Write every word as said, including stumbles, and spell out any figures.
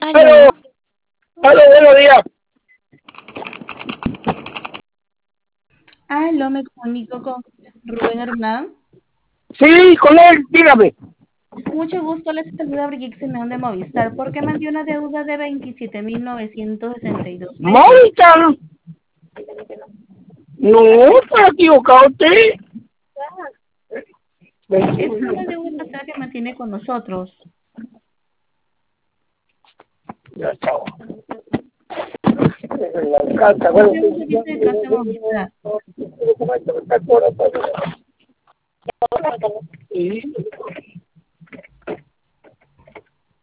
Aló, Aló, aló, buenos días. aló, me comunico con Rubén Hernán. Sí, con él, dígame. Mucho gusto, les saluda Brigitte Simeón de Movistar, porque me dio una deuda de veintisiete mil novecientos sesenta y dos pesos. Mónica, no, está equivocado usted. Es una deuda pasada que mantiene con nosotros. Ya, chao. La casa, Yo bueno, soy un servicio de casa de Movistar. sí.